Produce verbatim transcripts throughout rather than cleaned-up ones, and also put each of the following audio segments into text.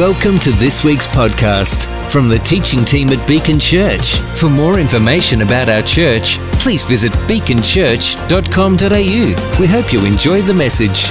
Welcome to this week's podcast from the teaching team at Beacon Church. For more information about our church, please visit beacon church dot com dot a u. We hope you enjoy the message.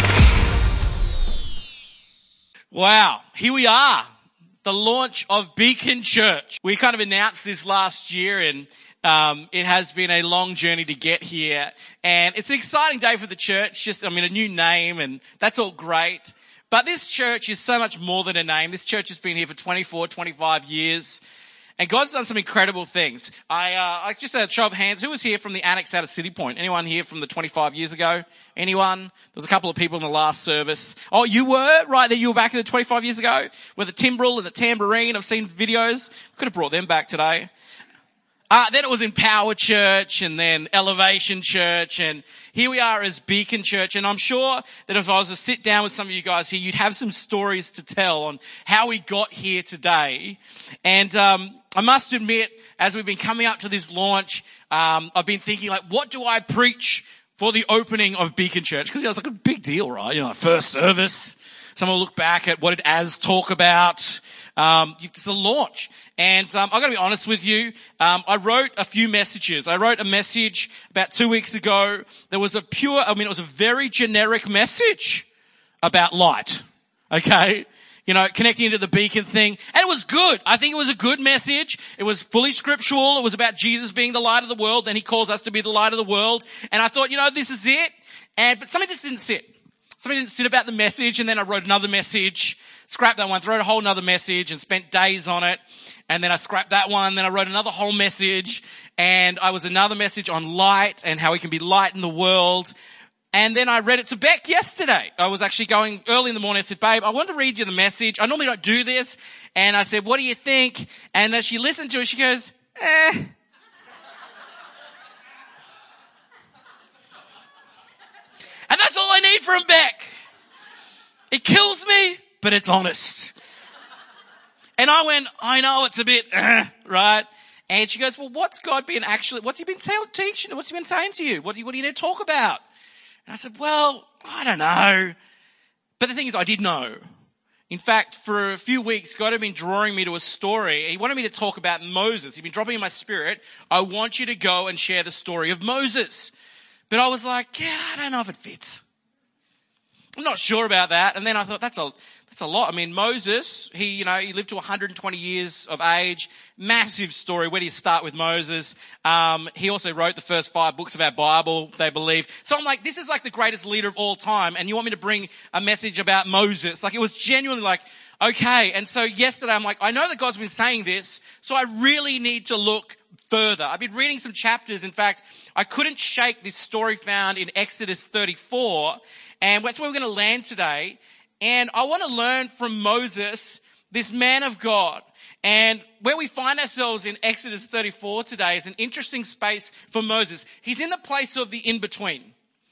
Wow, here we are, the launch of Beacon Church. We kind of announced this last year, and um, it has been a long journey to get here. And it's an exciting day for the church, just, I mean, a new name, and that's all great. But this church is so much more than a name. This church has been here for twenty-four, twenty-five years. And God's done some incredible things. I, uh, I just had a show of hands. Who was here from the annex out of City Point? Anyone here from the twenty-five years ago? Anyone? There was a couple of people in the last service. Oh, you were? Right there, you were back in the twenty-five years ago? With the timbrel and the tambourine. I've seen videos. Could have brought them back today. Uh, then it was Empower Church, and then Elevation Church, and here we are as Beacon Church. And I'm sure that if I was to sit down with some of you guys here, you'd have some stories to tell on how we got here today. And um I must admit, as we've been coming up to this launch, um I've been thinking, like, what do I preach for the opening of Beacon Church? Because, you know, it's like a big deal, right? You know, first service. Someone will look back at what did Az talk about. Um, it's the launch. And um, I've got to be honest with you. Um, I wrote a few messages. I wrote a message about two weeks ago. There was a pure, I mean, it was a very generic message about light. Okay? You know, connecting into the Beacon thing. And it was good. I think it was a good message. It was fully scriptural. It was about Jesus being the light of the world. Then he calls us to be the light of the world. And I thought, you know, this is it. And, but something just didn't sit. Something didn't sit about the message. And then I wrote another message, scrapped that one, wrote a whole nother message and spent days on it. And then I scrapped that one. Then I wrote another whole message. And I was another message on light and how we can be light in the world. And then I read it to Beck yesterday. I was actually going early in the morning. I said, babe, I want to read you the message. I normally don't do this. And I said, what do you think? And as she listened to it, she goes, eh. And that's all I need from Beck. It kills me, but it's honest. And I went, I know it's a bit, uh, right? And she goes, well, what's God been actually, what's he been t- teaching? What's he been saying to you? What do you, what do you need to talk about? And I said, well, I don't know. But the thing is, I did know. In fact, for a few weeks, God had been drawing me to a story. He wanted me to talk about Moses. He'd been dropping in my spirit, I want you to go and share the story of Moses. But I was like, yeah, I don't know if it fits. I'm not sure about that. And then I thought, that's a, that's a lot. I mean, Moses, he, you know, he lived to one hundred twenty years of age. Massive story. Where do you start with Moses? Um, he also wrote the first five books of our Bible, they believe. So I'm like, this is like the greatest leader of all time. And you want me to bring a message about Moses? Like, it was genuinely like, okay. And so yesterday I'm like, I know that God's been saying this, so I really need to look further. I've been reading some chapters. In fact, I couldn't shake this story found in Exodus thirty-four. And that's where we're going to land today. And I want to learn from Moses, this man of God. And where we find ourselves in Exodus thirty-four today is an interesting space for Moses. He's in the place of the in-between.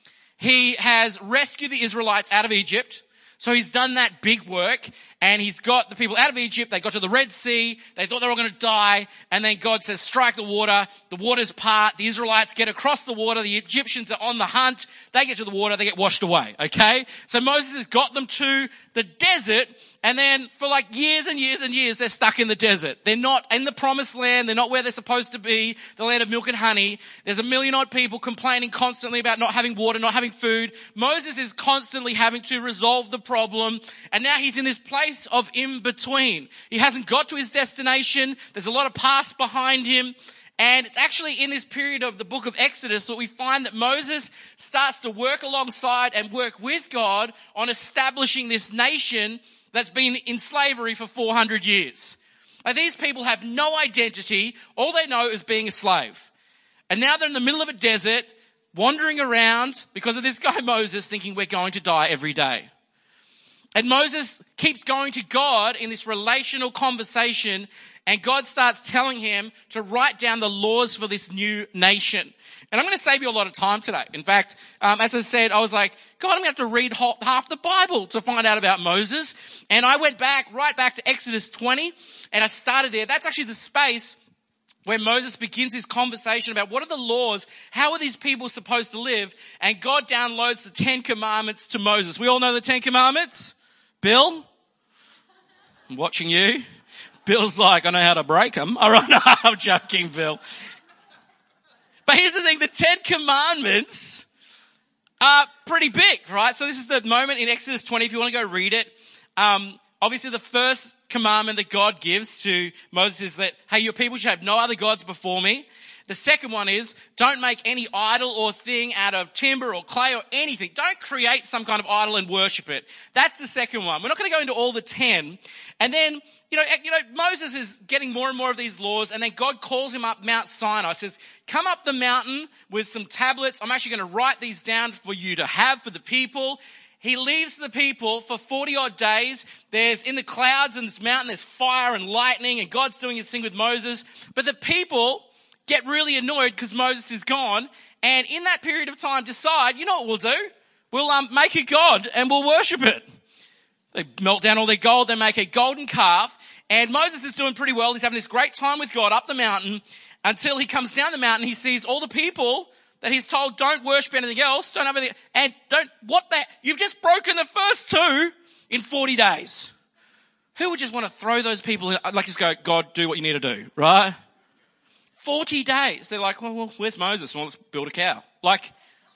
He has rescued the Israelites out of Egypt. So he's done that big work, and he's got the people out of Egypt. They got to the Red Sea. They thought they were going to die. And then God says, strike the water. The waters part. The Israelites get across the water. The Egyptians are on the hunt. They get to the water. They get washed away. Okay? So Moses has got them to the desert. And then for like years and years and years, they're stuck in the desert. They're not in the promised land. They're not where they're supposed to be, the land of milk and honey. There's a million odd people complaining constantly about not having water, not having food. Moses is constantly having to resolve the problem. And now he's in this place of in between. He hasn't got to his destination. There's a lot of past behind him. And it's actually in this period of the book of Exodus that we find that Moses starts to work alongside and work with God on establishing this nation that's been in slavery for four hundred years. Like, these people have no identity. All they know is being a slave. And now they're in the middle of a desert, wandering around because of this guy Moses, thinking we're going to die every day. And Moses keeps going to God in this relational conversation, and God starts telling him to write down the laws for this new nation. And I'm going to save you a lot of time today. In fact, um, as I said, I was like, God, I'm going to have to read half the Bible to find out about Moses. And I went back, right back to Exodus twenty, and I started there. That's actually the space where Moses begins his conversation about what are the laws, how are these people supposed to live, and God downloads the Ten Commandments to Moses. We all know the Ten Commandments? Bill? I'm watching you. Bill's like, I know how to break them. All right, no, I'm joking, Bill. But here's the thing, the Ten Commandments are pretty big, right? So this is the moment in Exodus twenty, if you want to go read it. Um, obviously the first commandment that God gives to Moses is that, hey, your people shall have no other gods before me. The second one is, don't make any idol or thing out of timber or clay or anything. Don't create some kind of idol and worship it. That's the second one. We're not going to go into all the ten. And then, you know, you know, Moses is getting more and more of these laws, and then God calls him up Mount Sinai. Says, come up the mountain with some tablets. I'm actually going to write these down for you to have for the people. He leaves the people for forty odd days. There's in the clouds and this mountain, there's fire and lightning, and God's doing his thing with Moses. But the people get really annoyed because Moses is gone, and in that period of time decide, you know what we'll do? We'll um, make a god and we'll worship it. They melt down all their gold, they make a golden calf, and Moses is doing pretty well. He's having this great time with God up the mountain until he comes down the mountain. He sees all the people that he's told don't worship anything else, don't have anything, and don't, what the, you've just broken the first two in forty days. Who would just want to throw those people in, like just go, God, do what you need to do, right? forty days. They're like, well, well where's Moses? Well, let's build a cow. Like,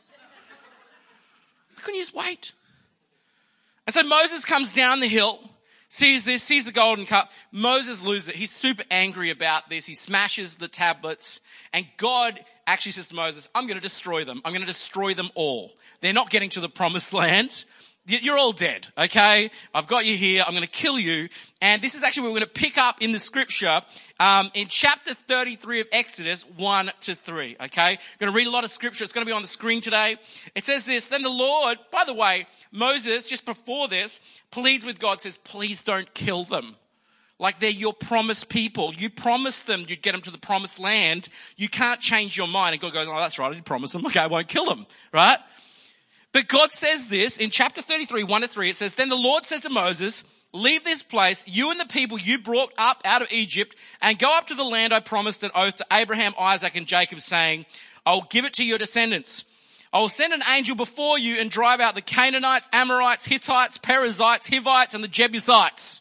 couldn't you just wait? And so Moses comes down the hill, sees this, sees the golden cup. Moses loses it. He's super angry about this. He smashes the tablets. And God actually says to Moses, I'm going to destroy them. I'm going to destroy them all. They're not getting to the promised land. You're all dead, okay? I've got you here. I'm going to kill you. And this is actually what we're going to pick up in the scripture um, in chapter thirty-three of Exodus, one to three, okay? I'm going to read a lot of scripture. It's going to be on the screen today. It says this, then the Lord, by the way, Moses, just before this, pleads with God, says, please don't kill them. Like they're your promised people. You promised them you'd get them to the promised land. You can't change your mind. And God goes, oh, that's right. I did promise them. Okay, I won't kill them, right? But God says this in chapter thirty-three, one to three. It says, then the Lord said to Moses, leave this place, you and the people you brought up out of Egypt, and go up to the land I promised an oath to Abraham, Isaac, and Jacob, saying, I will give it to your descendants. I will send an angel before you and drive out the Canaanites, Amorites, Hittites, Perizzites, Hivites, and the Jebusites.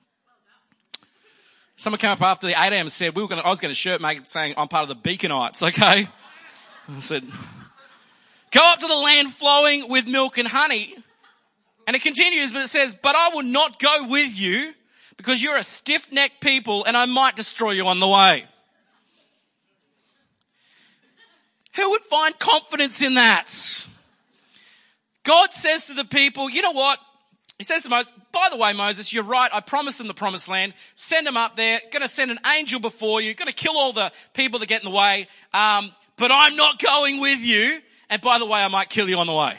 Someone came up after the eight a.m. and said, we were going to, I was going to shirt make it saying, I'm part of the Beaconites, okay? I said, go up to the land flowing with milk and honey. And it continues, but it says, but I will not go with you because you're a stiff-necked people and I might destroy you on the way. Who would find confidence in that? God says to the people, you know what? He says to Moses, by the way, Moses, you're right. I promised them the promised land. Send them up there. Going to send an angel before you. Going to kill all the people that get in the way. Um, but I'm not going with you. And by the way, I might kill you on the way.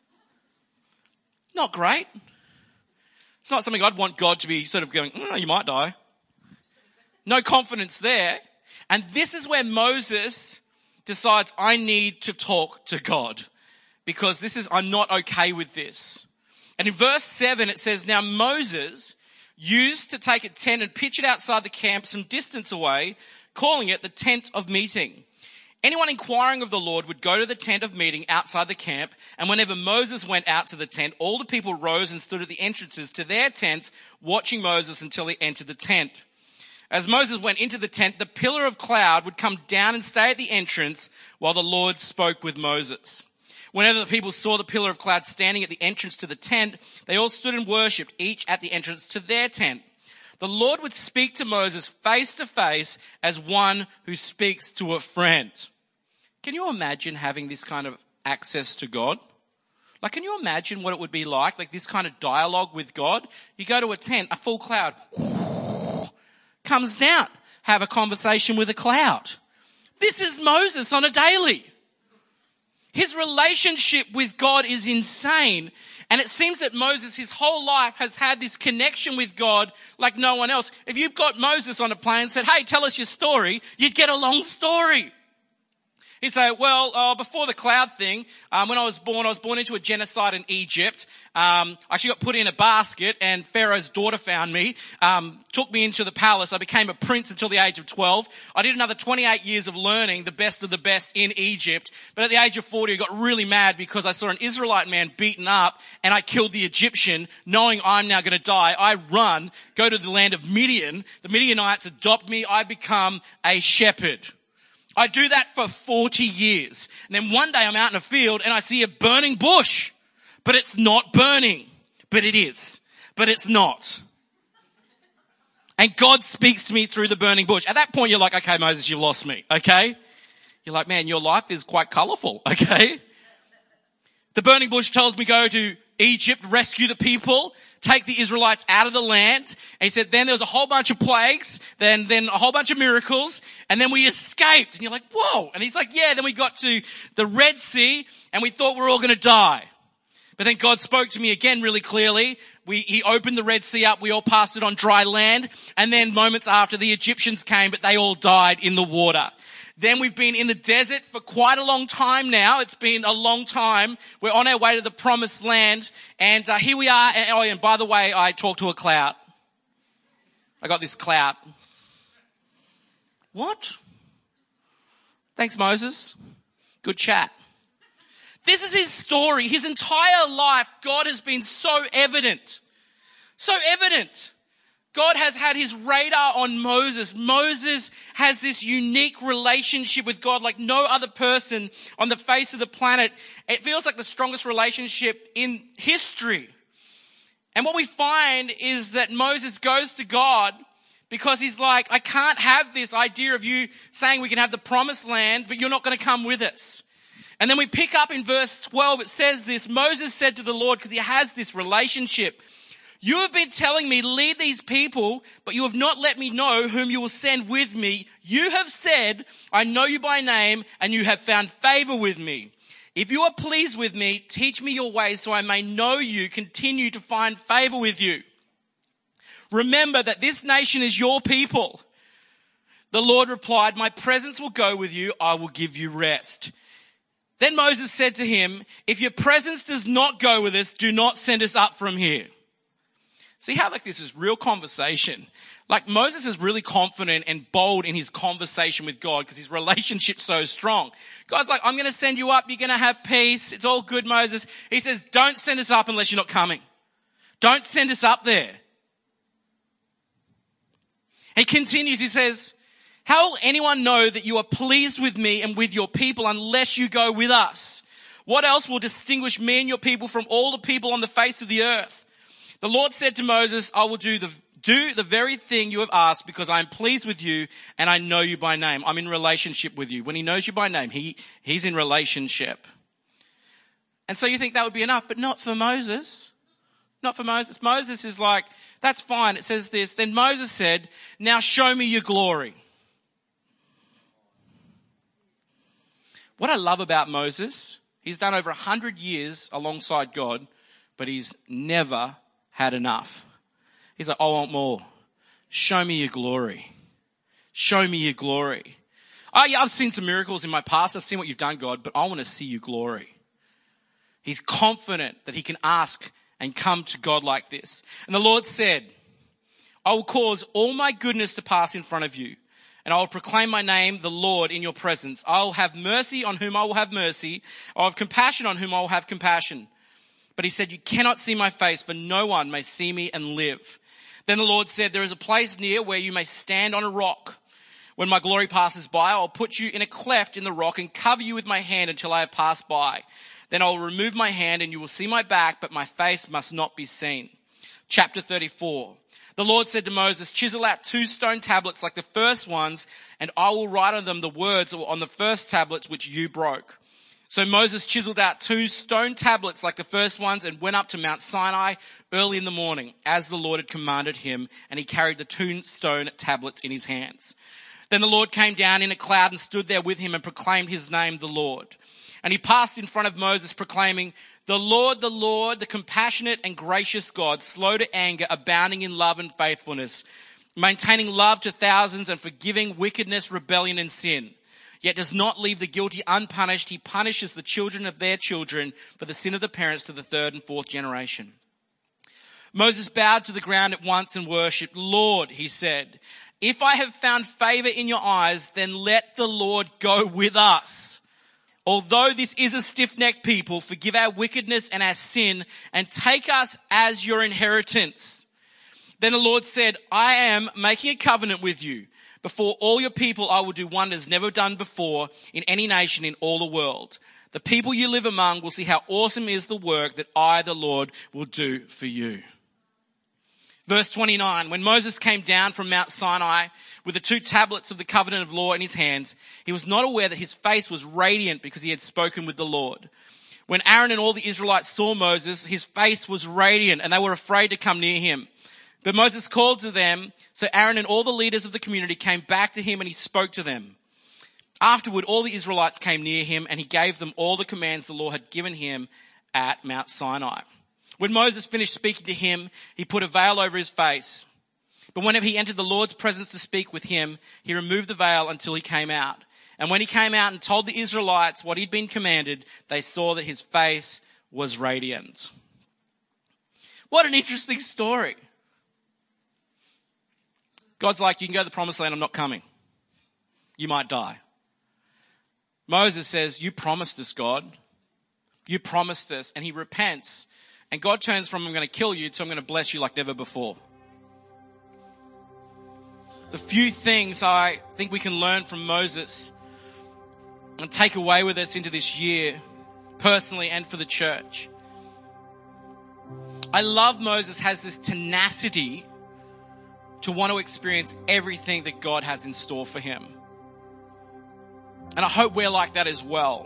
Not great. It's not something I'd want God to be sort of going, oh, you might die. No confidence there. And this is where Moses decides, I need to talk to God because this is, I'm not okay with this. And in verse seven, it says, now Moses used to take a tent and pitch it outside the camp some distance away, calling it the tent of meeting. Anyone inquiring of the Lord would go to the tent of meeting outside the camp, and whenever Moses went out to the tent, all the people rose and stood at the entrances to their tents, watching Moses until he entered the tent. As Moses went into the tent, the pillar of cloud would come down and stay at the entrance while the Lord spoke with Moses. Whenever the people saw the pillar of cloud standing at the entrance to the tent, they all stood and worshipped, each at the entrance to their tent. The Lord would speak to Moses face to face as one who speaks to a friend. Can you imagine having this kind of access to God? Like, can you imagine what it would be like, like this kind of dialogue with God? You go to a tent, a full cloud comes down, have a conversation with a cloud. This is Moses on a daily. His relationship with God is insane. And it seems that Moses, his whole life, has had this connection with God like no one else. If you've got Moses on a plane and said, hey, tell us your story, you'd get a long story. He'd say, well, uh, before the cloud thing, um, when I was born, I was born into a genocide in Egypt. Um, I actually got put in a basket and Pharaoh's daughter found me, um, took me into the palace. I became a prince until the age of twelve. I did another twenty-eight years of learning the best of the best in Egypt. But at the age of forty, I got really mad because I saw an Israelite man beaten up and I killed the Egyptian knowing I'm now going to die. I run, go to the land of Midian. The Midianites adopt me. I become a shepherd. I do that for forty years. And then one day I'm out in a field and I see a burning bush. But it's not burning. But it is. But it's not. And God speaks to me through the burning bush. At that point you're like, okay, Moses, you've lost me. Okay? You're like, man, your life is quite colorful. Okay? The burning bush tells me go to Egypt, rescue the people, take the Israelites out of the land. And he said, then there was a whole bunch of plagues, then, then a whole bunch of miracles, and then we escaped. And you're like, whoa. And he's like, yeah, then we got to the Red Sea and we thought we were all going to die. But then God spoke to me again really clearly. We, he opened the Red Sea up. We all passed it on dry land. And then moments after the Egyptians came, but they all died in the water. Then we've been in the desert for quite a long time now. It's been a long time. We're on our way to the promised land. And uh, here we are. And, oh, and by the way, I talked to a cloud. I got this cloud. What? Thanks, Moses. Good chat. This is his story. His entire life, God has been so evident. So evident. God has had his radar on Moses. Moses has this unique relationship with God like no other person on the face of the planet. It feels like the strongest relationship in history. And what we find is that Moses goes to God because he's like, I can't have this idea of you saying we can have the promised land, but you're not going to come with us. And then we pick up in verse twelve, it says this, Moses said to the Lord, because he has this relationship, you have been telling me, lead these people, but you have not let me know whom you will send with me. You have said, I know you by name, and you have found favor with me. If you are pleased with me, teach me your ways so I may know you, continue to find favor with you. Remember that this nation is your people. The Lord replied, my presence will go with you. I will give you rest. Then Moses said to him, if your presence does not go with us, do not send us up from here. See how like this is real conversation. Like Moses is really confident and bold in his conversation with God because his relationship's so strong. God's like, I'm going to send you up. You're going to have peace. It's all good, Moses. He says, don't send us up unless you're not coming. Don't send us up there. He continues. He says, how will anyone know that you are pleased with me and with your people unless you go with us? What else will distinguish me and your people from all the people on the face of the earth? The Lord said to Moses, I will do the, do the very thing you have asked because I am pleased with you and I know you by name. I'm in relationship with you. When he knows you by name, he, he's in relationship. And so you think that would be enough, but not for Moses. Not for Moses. Moses is like, that's fine. It says this. Then Moses said, now show me your glory. What I love about Moses, he's done over a hundred years alongside God, but he's never had enough. He's like, I want more. Show me your glory. Show me your glory. Oh yeah, I've seen some miracles in my past. I've seen what you've done, God, but I want to see your glory. He's confident that he can ask and come to God like this. And the Lord said, I will cause all my goodness to pass in front of you, and I will proclaim my name, the Lord, in your presence. I will have mercy on whom I will have mercy. I will have compassion on whom I will have compassion. But he said, you cannot see my face, for no one may see me and live. Then the Lord said, there is a place near where you may stand on a rock. When my glory passes by, I'll put you in a cleft in the rock and cover you with my hand until I have passed by. Then I will remove my hand and you will see my back, but my face must not be seen. Chapter thirty-four. The Lord said to Moses, chisel out two stone tablets like the first ones, and I will write on them the words on the first tablets which you broke. So Moses chiseled out two stone tablets like the first ones and went up to Mount Sinai early in the morning, as the Lord had commanded him, and he carried the two stone tablets in his hands. Then the Lord came down in a cloud and stood there with him and proclaimed his name, the Lord. And he passed in front of Moses, proclaiming, the Lord, the Lord, the compassionate and gracious God, slow to anger, abounding in love and faithfulness, maintaining love to thousands and forgiving wickedness, rebellion and sin. yet does not leave the guilty unpunished. He punishes the children of their children for the sin of the parents to the third and fourth generation. Moses bowed to the ground at once and worshipped. Lord, he said, if I have found favor in your eyes, then let the Lord go with us. Although this is a stiff-necked people, forgive our wickedness and our sin and take us as your inheritance. Then the Lord said, I am making a covenant with you. Before all your people, I will do wonders never done before in any nation in all the world. The people you live among will see how awesome is the work that I, the Lord, will do for you. Verse twenty-nine, when Moses came down from Mount Sinai with the two tablets of the covenant of law in his hands, he was not aware that his face was radiant because he had spoken with the Lord. When Aaron and all the Israelites saw Moses, his face was radiant and they were afraid to come near him. But Moses called to them, so Aaron and all the leaders of the community came back to him and he spoke to them. Afterward, all the Israelites came near him and he gave them all the commands the Lord had given him at Mount Sinai. When Moses finished speaking to him, he put a veil over his face. But whenever he entered the Lord's presence to speak with him, he removed the veil until he came out. And when he came out and told the Israelites what he'd been commanded, they saw that his face was radiant. What an interesting story. God's like, you can go to the promised land, I'm not coming. You might die. Moses says, you promised us, God. You promised us. And he repents. And God turns from, I'm going to kill you, to I'm going to bless you like never before. There's a few things I think we can learn from Moses and take away with us into this year, personally and for the church. I love Moses has this tenacity to want to experience everything that God has in store for him. And I hope we're like that as well.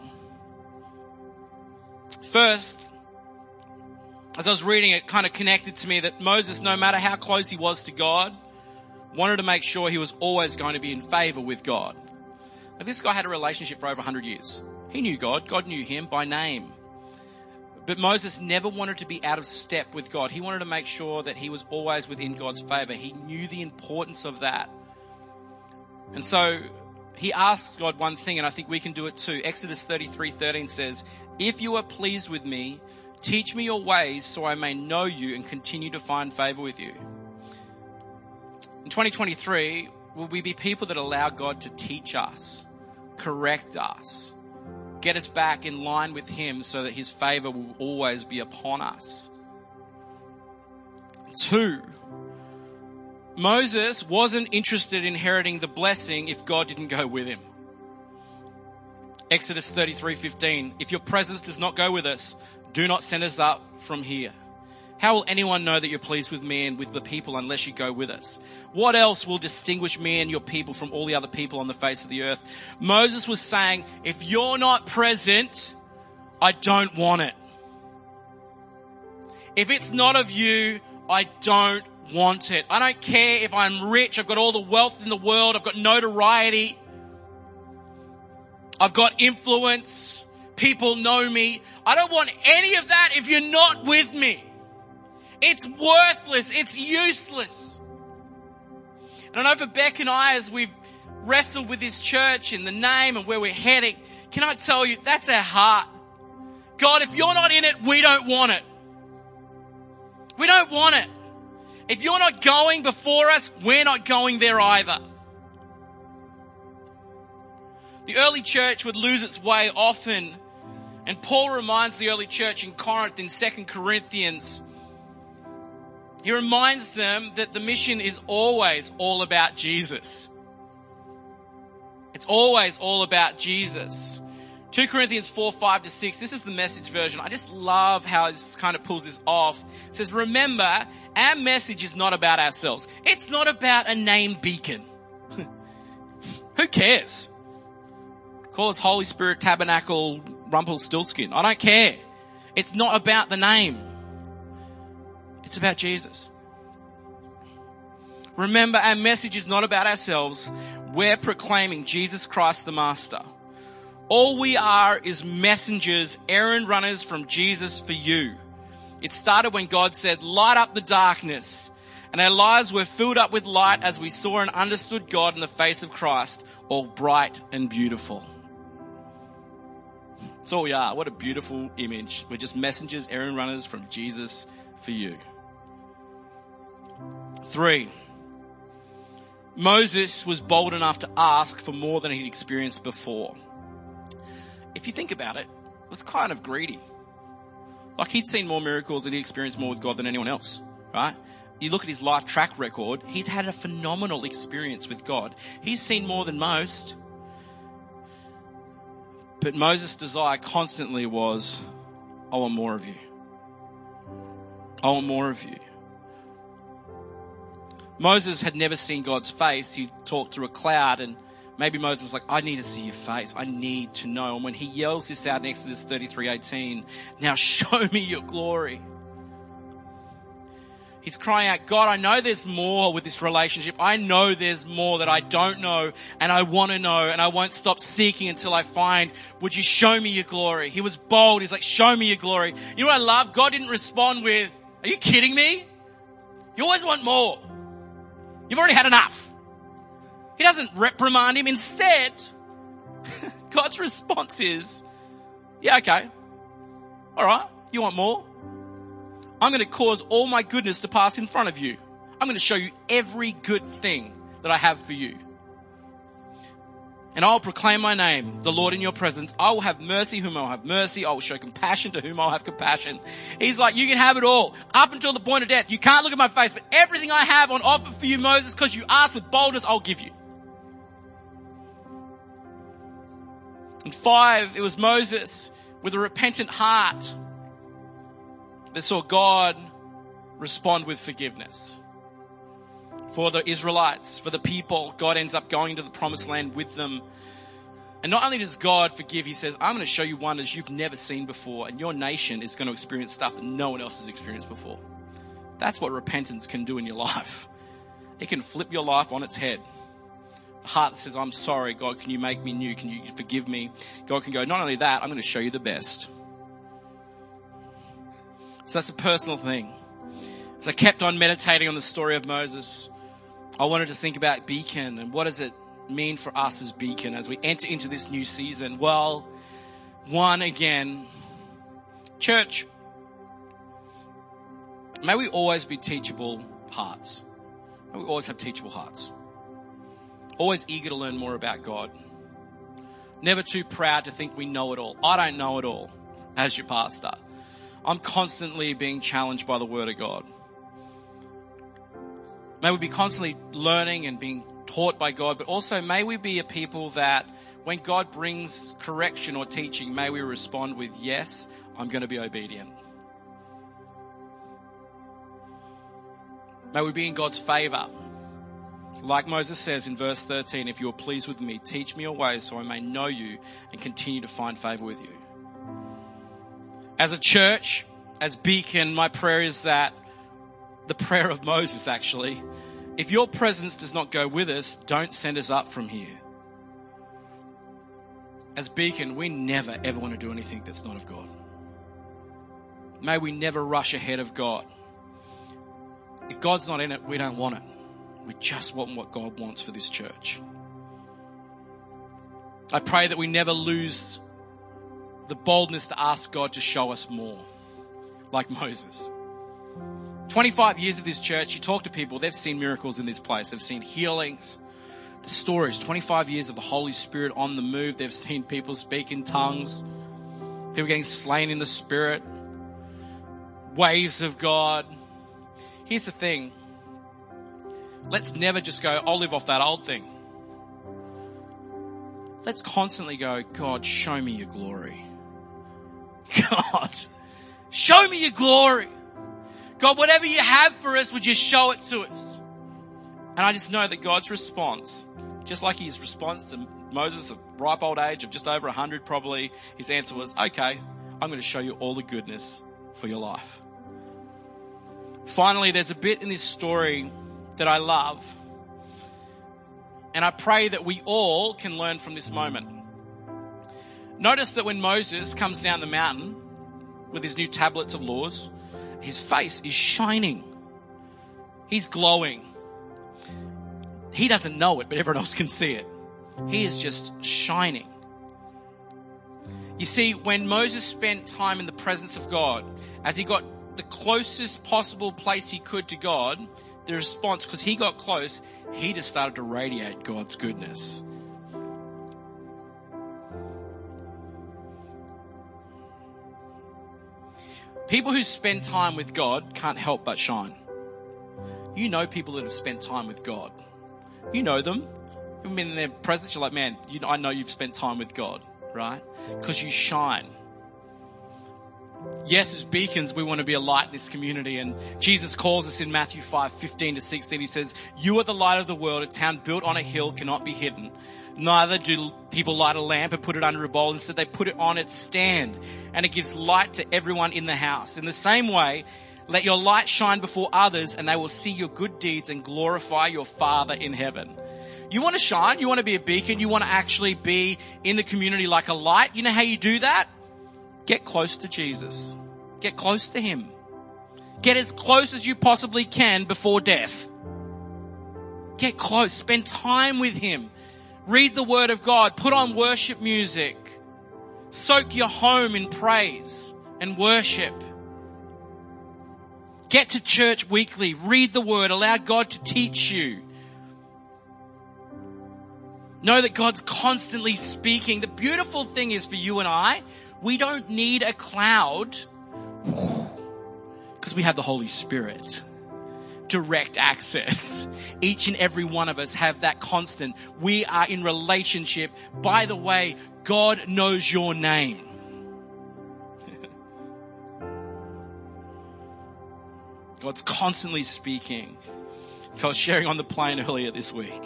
First, as I was reading, it kind of connected to me that Moses, no matter how close he was to God, wanted to make sure he was always going to be in favor with God. Now, this guy had a relationship for over one hundred years. He knew God. God knew him by name. But Moses never wanted to be out of step with God. He wanted to make sure that he was always within God's favor. He knew the importance of that. And so he asks God one thing, and I think we can do it too. Exodus thirty-three thirteen says, if you are pleased with me, teach me your ways so I may know you and continue to find favor with you. In twenty twenty-three, will we be people that allow God to teach us, correct us, get us back in line with him so that his favor will always be upon us? Two, Moses wasn't interested in inheriting the blessing if God didn't go with him. Exodus thirty-three fifteen, if your presence does not go with us, do not send us up from here. How will anyone know that you're pleased with me and with the people unless you go with us? What else will distinguish me and your people from all the other people on the face of the earth? Moses was saying, if you're not present, I don't want it. If it's not of you, I don't want it. I don't care if I'm rich, I've got all the wealth in the world, I've got notoriety, I've got influence, people know me. I don't want any of that if you're not with me. It's worthless. It's useless. And I know for Beck and I, as we've wrestled with this church and the name and where we're heading, can I tell you, that's our heart. God, if you're not in it, we don't want it. We don't want it. If you're not going before us, we're not going there either. The early church would lose its way often. And Paul reminds the early church in Corinth in Second Corinthians, he reminds them that the mission is always all about Jesus. It's always all about Jesus. Second Corinthians four, five to six, this is the Message version. I just love how it kind of pulls this off. It says, remember, our message is not about ourselves. It's not about a name beacon. Who cares? Call us Holy Spirit, Tabernacle, Rumpelstiltskin. I don't care. It's not about the name. It's about Jesus. Remember, our message is not about ourselves. We're proclaiming Jesus Christ the Master. All we are is messengers, errand runners from Jesus for you. It started when God said, light up the darkness. And our lives were filled up with light as we saw and understood God in the face of Christ, all bright and beautiful. That's all we are. What a beautiful image. We're just messengers, errand runners from Jesus for you. Three, Moses was bold enough to ask for more than he'd experienced before. If you think about it, it was kind of greedy. Like he'd seen more miracles and he'd experienced more with God than anyone else, right? You look at his life track record, he's had a phenomenal experience with God. He's seen more than most. But Moses' desire constantly was, I want more of you. I want more of you. Moses had never seen God's face. He talked through a cloud, and maybe Moses was like, I need to see your face. I need to know. And when he yells this out in Exodus thirty-three eighteen, now show me your glory. He's crying out, God, I know there's more with this relationship. I know there's more that I don't know, and I want to know, and I won't stop seeking until I find. Would you show me your glory? He was bold. He's like, show me your glory. You know what I love? God didn't respond with, are you kidding me? You always want more. You've already had enough. He doesn't reprimand him. Instead, God's response is, yeah, okay. All right. You want more? I'm going to cause all my goodness to pass in front of you. I'm going to show you every good thing that I have for you. And I'll proclaim my name, the Lord, in your presence. I will have mercy whom I will have mercy. I will show compassion to whom I will have compassion. He's like, you can have it all up until the point of death. You can't look at my face, but everything I have on offer for you, Moses, because you asked with boldness, I'll give you. And five, it was Moses with a repentant heart that saw God respond with forgiveness. For the Israelites, for the people, God ends up going to the promised land with them. And not only does God forgive, he says, I'm going to show you wonders you've never seen before, and your nation is going to experience stuff that no one else has experienced before. That's what repentance can do in your life. It can flip your life on its head. A heart that says, I'm sorry, God, can you make me new? Can you forgive me? God can go, not only that, I'm going to show you the best. So that's a personal thing. As I kept on meditating on the story of Moses, I wanted to think about Beacon and what does it mean for us as Beacon as we enter into this new season. Well, one again, church, may we always be teachable hearts. May we always have teachable hearts. Always eager to learn more about God. Never too proud to think we know it all. I don't know it all as your pastor. I'm constantly being challenged by the Word of God. May we be constantly learning and being taught by God, but also may we be a people that when God brings correction or teaching, may we respond with, yes, I'm going to be obedient. May we be in God's favor. Like Moses says in verse thirteen, if you are pleased with me, teach me your ways so I may know you and continue to find favor with you. As a church, as Beacon, my prayer is that the prayer of Moses, actually, if your presence does not go with us, don't send us up from here. As Beacon, we never, ever want to do anything that's not of God. May we never rush ahead of God. If God's not in it, we don't want it. We just want what God wants for this church. I pray that we never lose the boldness to ask God to show us more, like Moses. twenty-five years of this church, you talk to people, they've seen miracles in this place. They've seen healings, the stories, twenty-five years of the Holy Spirit on the move. They've seen people speak in tongues, people getting slain in the Spirit, waves of God. Here's the thing. Let's never just go, I'll live off that old thing. Let's constantly go, God, show me your glory. God, show me your glory. God, whatever you have for us, would you show it to us? And I just know that God's response, just like his response to Moses, a ripe old age of just over one hundred probably, his answer was, okay, I'm going to show you all the goodness for your life. Finally, there's a bit in this story that I love. And I pray that we all can learn from this moment. Notice that when Moses comes down the mountain with his new tablets of laws, his face is shining. He's glowing. He doesn't know it, but everyone else can see it. He is just shining. You see, when Moses spent time in the presence of God, as he got the closest possible place he could to God, the response, because he got close, he just started to radiate God's goodness. People who spend time with God can't help but shine. You know people that have spent time with God. You know them. You've been in their presence, you're like, man, you know, I know you've spent time with God, right? Because you shine. Yes, as beacons, we want to be a light in this community. And Jesus calls us in Matthew five, fifteen to sixteen. He says, you are the light of the world. A town built on a hill cannot be hidden. Neither do people light a lamp and put it under a bowl. Instead, they put it on its stand, and it gives light to everyone in the house. In the same way, let your light shine before others, and they will see your good deeds and glorify your Father in heaven. You want to shine? You want to be a beacon? You want to actually be in the community like a light? You know how you do that? Get close to Jesus. Get close to Him. Get as close as you possibly can before death. Get close. Spend time with Him. Read the Word of God. Put on worship music. Soak your home in praise and worship. Get to church weekly. Read the Word. Allow God to teach you. Know that God's constantly speaking. The beautiful thing is for you and I, we don't need a cloud because we have the Holy Spirit. Direct access. Each and every one of us have that constant. We are in relationship. By the way, God knows your name. God's constantly speaking. I was sharing on the plane earlier this week.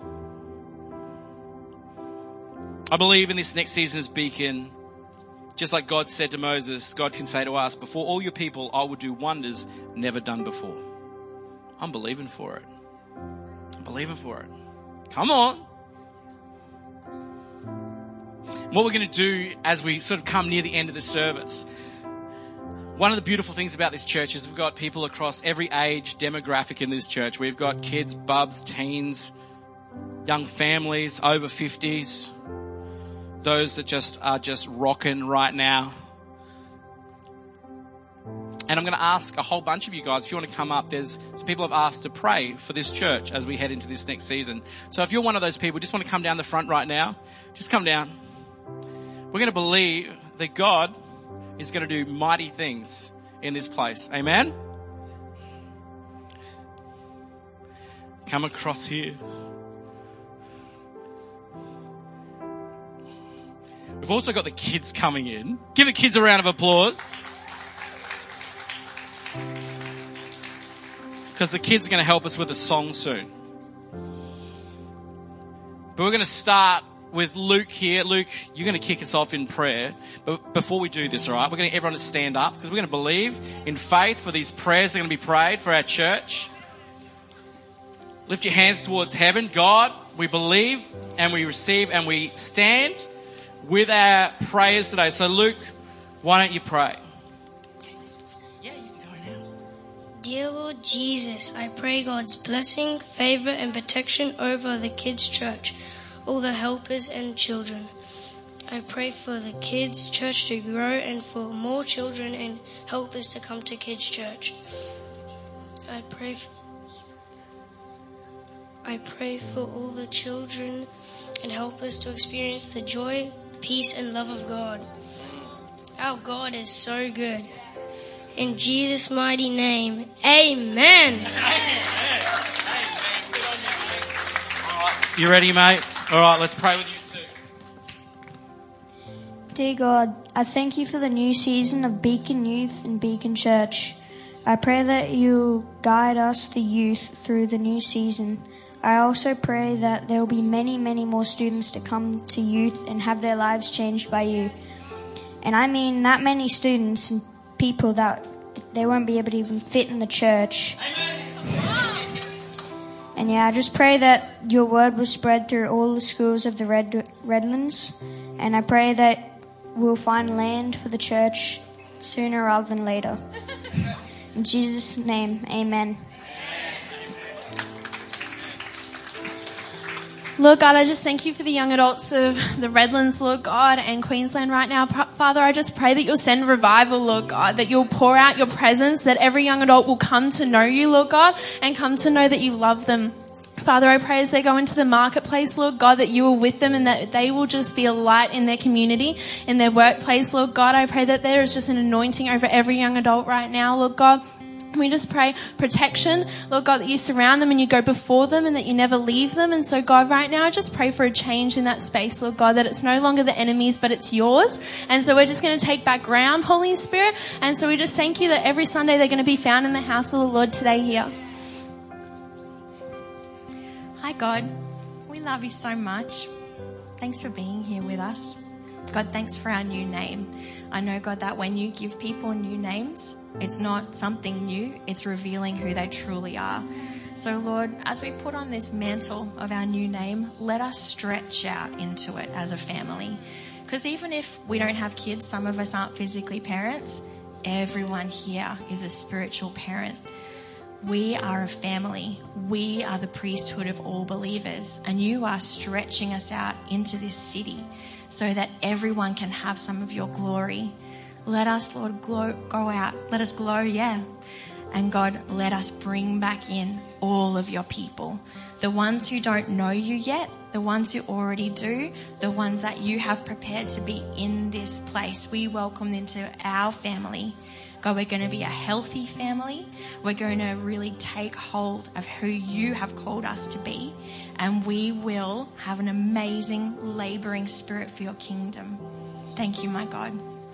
I believe in this next season as Beacon, just like God said to Moses, God can say to us, before all your people, I will do wonders never done before. I'm believing for it. I'm believing for it. Come on. What we're going to do as we sort of come near the end of the service, one of the beautiful things about this church is we've got people across every age demographic in this church. We've got kids, bubs, teens, young families, over fifties, those that just are just rocking right now. And I'm going to ask a whole bunch of you guys, if you want to come up, there's some people have asked to pray for this church as we head into this next season. So if you're one of those people, just want to come down the front right now, just come down. We're going to believe that God is going to do mighty things in this place. Amen? Come across here. We've also got the kids coming in. Give the kids a round of applause. Because the kids are going to help us with a song soon. But we're going to start with Luke here. Luke, you're going to kick us off in prayer. But before we do this, all right, we're going to get everyone to stand up because we're going to believe in faith for these prayers that are going to be prayed for our church. Lift your hands towards heaven. God, we believe and we receive and we stand with our prayers today. So Luke, why don't you pray? Dear Lord Jesus, I pray God's blessing, favor, and protection over the kids' church, all the helpers and children. I pray for the kids' church to grow and for more children and helpers to come to kids' church. I pray f- I pray for all the children and helpers to experience the joy, peace, and love of God. Our God is so good. In Jesus' mighty name, amen. You ready, mate? All right, let's pray with you too. Dear God, I thank you for the new season of Beacon Youth and Beacon Church. I pray that you guide us, the youth, through the new season. I also pray that there will be many, many more students to come to youth and have their lives changed by you. And I mean that many students and people that they won't be able to even fit in the church. And yeah, I just pray that your word will spread through all the schools of the Red Redlands. And I pray that we'll find land for the church sooner rather than later. In Jesus' name, amen. Lord God, I just thank you for the young adults of the Redlands, Lord God, and Queensland right now. Father, I just pray that you'll send revival, Lord God, that you'll pour out your presence, that every young adult will come to know you, Lord God, and come to know that you love them. Father, I pray as they go into the marketplace, Lord God, that you are with them and that they will just be a light in their community, in their workplace, Lord God. I pray that there is just an anointing over every young adult right now, Lord God. We just pray protection, Lord God, that you surround them and you go before them and that you never leave them. And so, God, right now, I just pray for a change in that space, Lord God, that it's no longer the enemy's, but it's yours. And so we're just going to take back ground, Holy Spirit. And so we just thank you that every Sunday they're going to be found in the house of the Lord today here. Hi, God. We love you so much. Thanks for being here with us. God, thanks for our new name. I know, God, that when you give people new names, it's not something new. It's revealing who they truly are. So, Lord, as we put on this mantle of our new name, let us stretch out into it as a family. Because even if we don't have kids, some of us aren't physically parents, everyone here is a spiritual parent. We are a family. We are the priesthood of all believers. And you are stretching us out into this city so that everyone can have some of your glory. Let us, Lord, glow, go out. Let us glow, yeah. And God, let us bring back in all of your people. The ones who don't know you yet, the ones who already do, the ones that you have prepared to be in this place. We welcome them to our family. God, we're going to be a healthy family. We're going to really take hold of who you have called us to be. And we will have an amazing labouring spirit for your kingdom. Thank you, my God.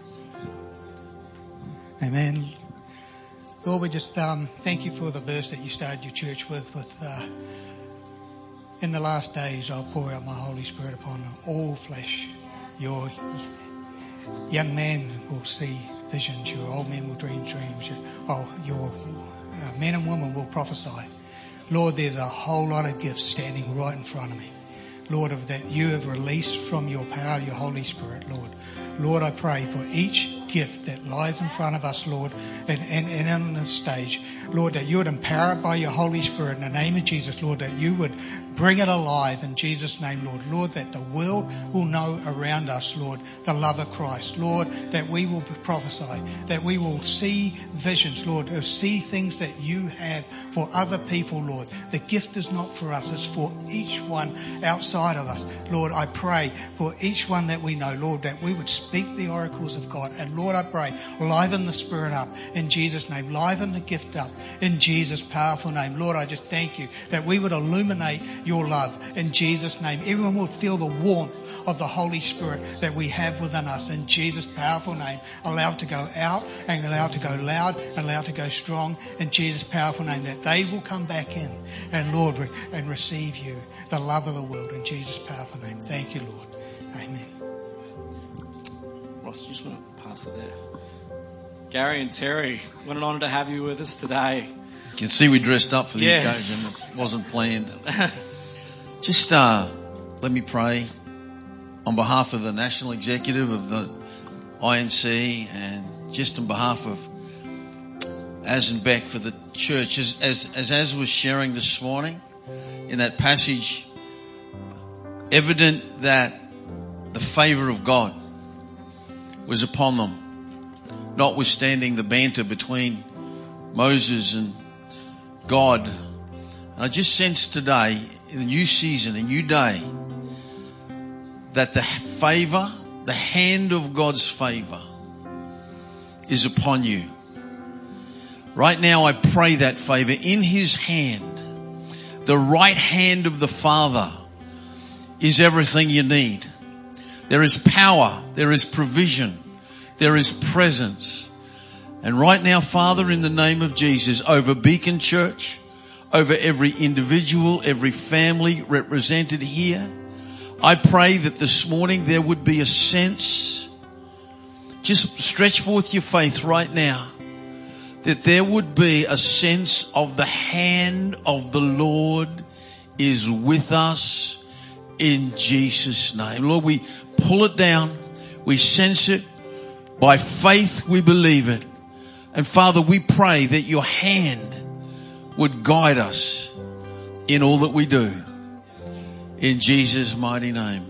Amen. Lord, we just um, thank you for the verse that you started your church with, with uh, in the last days I'll pour out my Holy Spirit upon all flesh. Your young man will see visions, your old men will dream dreams, your, oh, your uh, men and women will prophesy. Lord, there's a whole lot of gifts standing right in front of me. Lord, of that you have released from your power, your Holy Spirit, Lord. Lord, I pray for each gift that lies in front of us, Lord, and, and, and on this stage, Lord, that you would empower it by your Holy Spirit in the name of Jesus, Lord, that you would bring it alive in Jesus' name, Lord. Lord, that the world will know around us, Lord, the love of Christ. Lord, that we will prophesy, that we will see visions, Lord, or see things that you have for other people, Lord. The gift is not for us, it's for each one outside of us. Lord, I pray for each one that we know, Lord, that we would speak the oracles of God. And Lord, I pray, liven the Spirit up in Jesus' name, liven the gift up in Jesus' powerful name. Lord, I just thank you that we would illuminate your love in Jesus' name. Everyone will feel the warmth of the Holy Spirit that we have within us in Jesus' powerful name. Allow it to go out and allow it to go loud and allow it to go strong in Jesus' powerful name, that they will come back in and Lord and receive you, the love of the world, in Jesus' powerful name. Thank you, Lord. Amen. Ross, just want to pass it there. Gary and Terry, what an honour to have you with us today. You can see we dressed up for the Yes. occasion. It wasn't planned. Just uh, let me pray on behalf of the National Executive of the I N C and just on behalf of Az and Beck for the church. As, as, as Az was sharing this morning in that passage, evident that the favour of God was upon them, notwithstanding the banter between Moses and God. And I just sense today, in the new season, a new day, that the favour, the hand of God's favour is upon you. Right now I pray that favour in His hand. The right hand of the Father is everything you need. There is power, there is provision, there is presence. And right now, Father, in the name of Jesus, over Beacon Church, over every individual, every family represented here, I pray that this morning there would be a sense, just stretch forth your faith right now, that there would be a sense of the hand of the Lord is with us in Jesus' name. Lord, we pull it down, we sense it, by faith we believe it. And Father, we pray that your hand would guide us in all that we do. In Jesus' mighty name.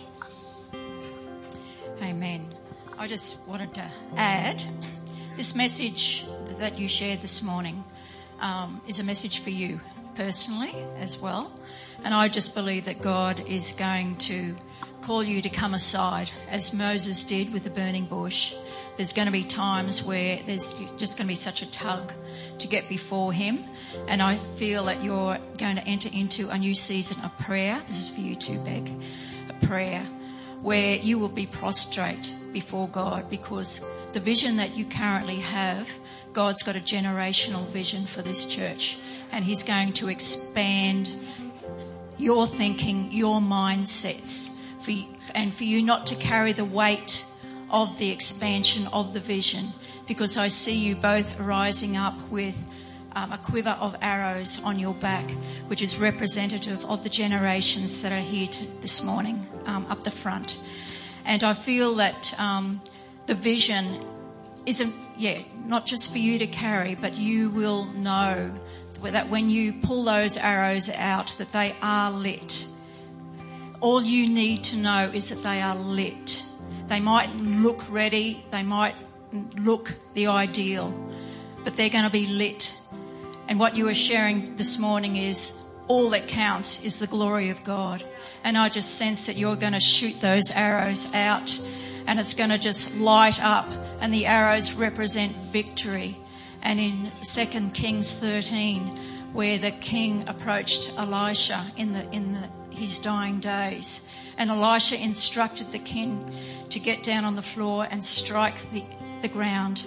Amen. I just wanted to add, this message that you shared this morning um, is a message for you personally as well. And I just believe that God is going to call you to come aside, as Moses did with the burning bush. There's going to be times where there's just going to be such a tug to get before him. And I feel that you're going to enter into a new season of prayer. This is for you too, Beck. A prayer where you will be prostrate before God, because the vision that you currently have, God's got a generational vision for this church, and he's going to expand your thinking, your mindsets, for you, and for you not to carry the weight of the expansion of the vision, because I see you both rising up with um, a quiver of arrows on your back, which is representative of the generations that are here to, this morning um, up the front. And I feel that um, the vision isn't, yeah, not just for you to carry, but you will know that when you pull those arrows out, that they are lit. All you need to know is that they are lit. They might look ready, they might look the ideal, but they're going to be lit. And what you are sharing this morning is all that counts is the glory of God. And I just sense that you're going to shoot those arrows out, and it's going to just light up, and the arrows represent victory. And in Second Kings thirteen, where the king approached Elisha in the in the, his dying days, and Elisha instructed the king to get down on the floor and strike the, the ground.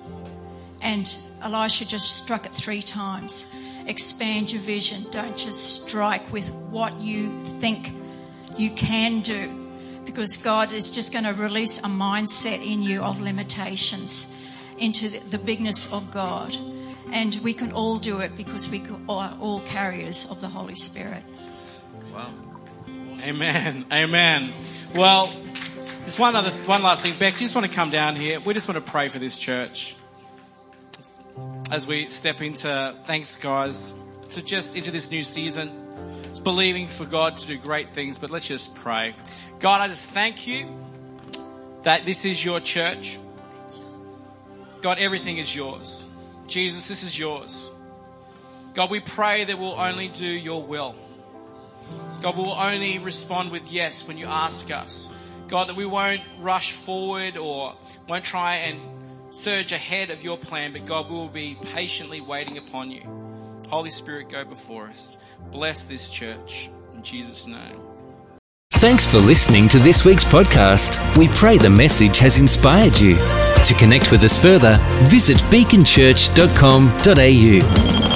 And Elisha just struck it three times. Expand your vision. Don't just strike with what you think you can do, because God is just going to release a mindset in you of limitations into the, the bigness of God. And we can all do it because we are all carriers of the Holy Spirit. Wow. Amen. Amen. Well, there's one other, one last thing. Beck, you just want to come down here. We just want to pray for this church as we step into, thanks guys, to just into this new season. It's believing for God to do great things, but let's just pray. God, I just thank you that this is your church. God, everything is yours. Jesus, this is yours. God, we pray that we'll only do your will. God, we will only respond with yes when you ask us. God, that we won't rush forward or won't try and surge ahead of your plan, but God, we will be patiently waiting upon you. Holy Spirit, go before us. Bless this church. In Jesus' name. Thanks for listening to this week's podcast. We pray the message has inspired you. To connect with us further, visit beacon church dot com dot a u.